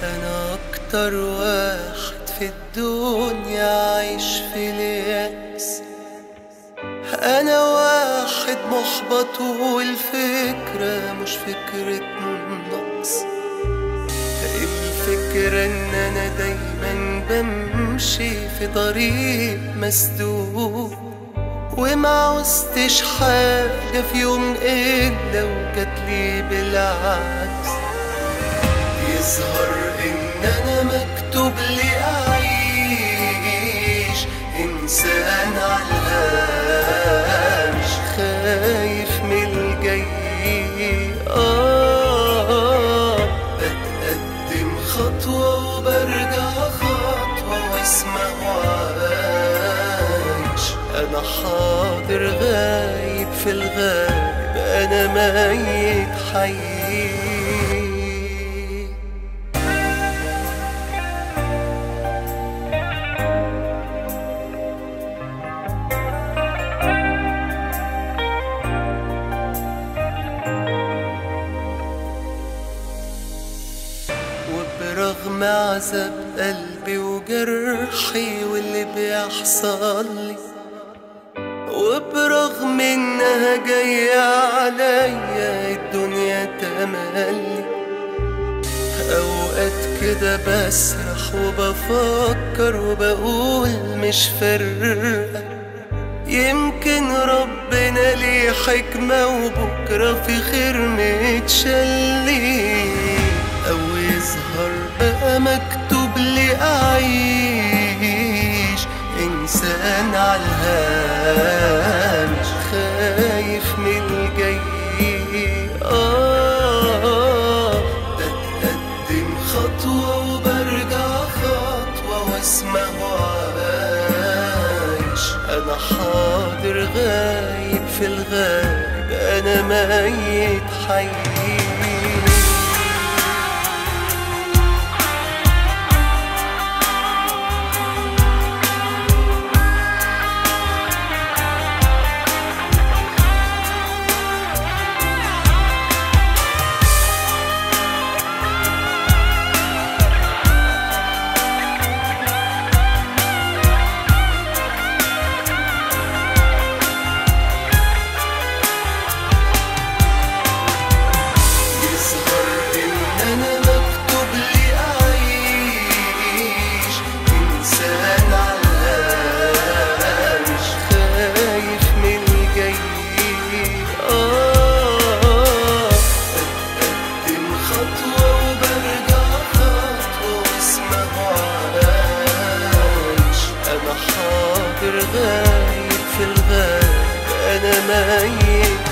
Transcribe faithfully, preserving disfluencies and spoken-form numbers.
أنا أكتر واحد في الدنيا عايش في اليأس. أنا واحد محبط والفكرة مش فكرة نقص، الفكرة إن أنا دايما بمشي في طريق مسدود، ومعوزتش حاجة في يوم إلا وجاتلي بالعكس. يظهر إن أنا مكتوب لي أعيش إنسان عالهامش، خايف من الجاي. آه بتقدم خطوة وبرجع خطوة واسمه عايش. أنا حاضر غايب في الغائب، أنا ميت حي. وبرغم عذاب قلبي وجرحي واللي بيحصل لي، وبرغم انها جاية عليا الدنيا تملي، اوقات كده بسرح وبفكر وبقول مش فارقة، يمكن ربنا ليه حكمة وبكرة في خير متشلي، أو يظهر بقى مكتوب لي أعيش إنسان عالهامش، خايف من الجاي. آه بتقدم خطوة وبرجع خطوة واسمه عايش. أنا حاضر غايب في الغائب، أنا ميت حي. حاضر غايب في الغائب، أنا ميت